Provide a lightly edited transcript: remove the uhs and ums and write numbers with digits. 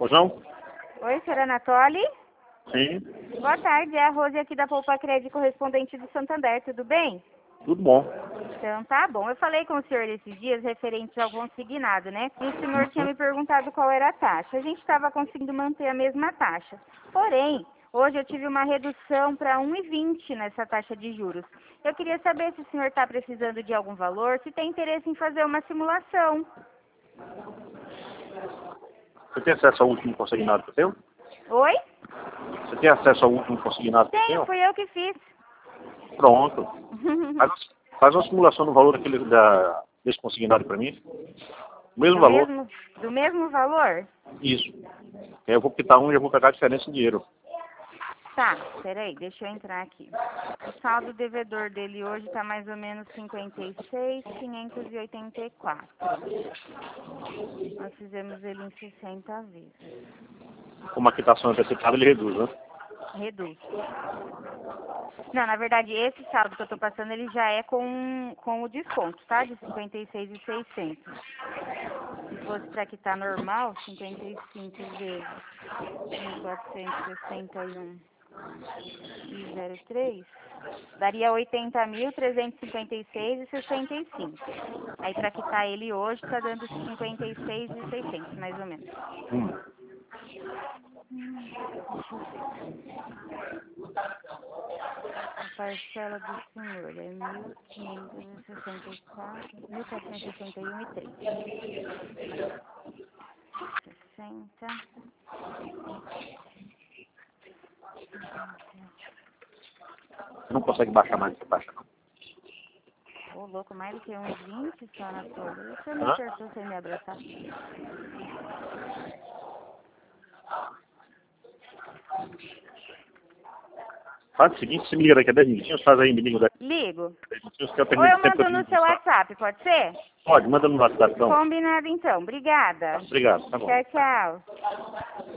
Pois não? Oi, senhor Anatoly? Sim. Boa tarde, é a Rose aqui da Poupa Crédito, correspondente do Santander, tudo bem? Tudo bom. Então tá bom. Eu falei com o senhor esses dias referente ao consignado, né? E o senhor tinha me perguntado qual era a taxa. A gente estava conseguindo manter a mesma taxa. Porém, hoje eu tive uma redução para 1,20 nessa taxa de juros. Eu queria saber se o senhor está precisando de algum valor, se tem interesse em fazer uma simulação. Você tem acesso ao último consignado que eu tenho? Oi? Você tem acesso ao último consignado que eu Tenho, tenho? fui eu que fiz. Pronto. Faz uma simulação do valor desse consignado para mim. O mesmo valor. Do mesmo valor? Isso. Eu vou quitar um e eu vou pegar a diferença em dinheiro. Tá, peraí, deixa eu entrar aqui. O saldo devedor dele hoje tá mais ou menos 56.584. Nós fizemos ele em 60 vezes. Como a quitação é antecipada, ele reduz, né? Reduz. Não, na verdade, esse saldo que eu tô passando, ele já é com o desconto, tá? De 56.600. Se fosse para quitar normal, 55 vezes 1.461 e 0,3, daria 80.356,65. Aí para quitar ele hoje tá dando 56.600, mais ou menos. Deixa eu ver. A parcela do senhor é 1.461,3. 60. Você não consegue baixar mais essa taxa, não. Ô, louco, mais do que 1,20 só na folha. O senhor me Hã? acertou sem me abraçar. Faz o seguinte, você me liga daqui a 10 minutinhos, faz aí, me liga daqui Ligo. a 10 minutinhos, que eu Ou termino eu de tempo mando no de seu almoçar. WhatsApp, pode ser? Pode, manda no WhatsApp, então. Combinado então. Obrigada. Obrigado, tá bom. Tchau, tchau.